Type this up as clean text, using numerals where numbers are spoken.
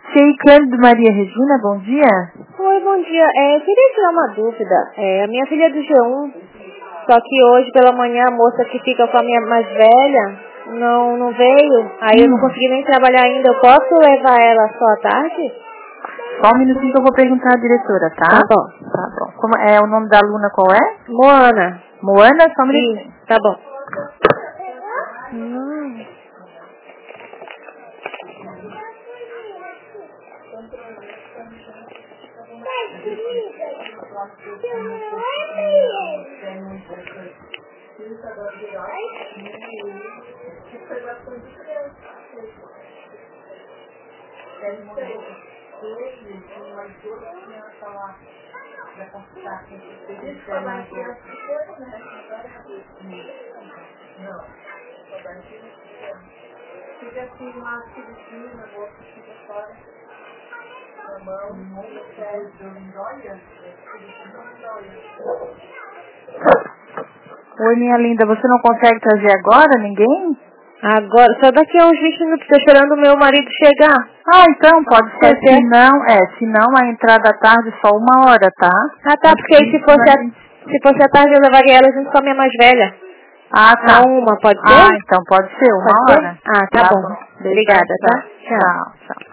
Clândido Maria Regina, bom dia. Oi, bom dia. Eu queria tirar uma dúvida. A minha filha é do G1, só que hoje pela manhã a moça que fica com a minha mais velha não veio. Aí eu não consegui nem trabalhar ainda. Eu posso levar ela só à tarde? Só um minutinho que eu vou perguntar à diretora, tá? Tá bom. Tá bom. Como é o nome da aluna, qual é? Moana. Moana, só um minutinho. Tá bom. Oi, minha linda, você não consegue trazer agora, ninguém? Agora, só daqui a uns 20 minutos, tô esperando o meu marido chegar. Ah, então, pode ser. Se não, a entrada à tarde só 1 hora, tá? Ah, tá, porque aí se fosse à tarde eu levaria ela junto com a minha mais velha. Ah, tá. A uma, pode ser? Ah, então pode ser, 1 hora. Ah, tá bom. Obrigada, tá? Tchau.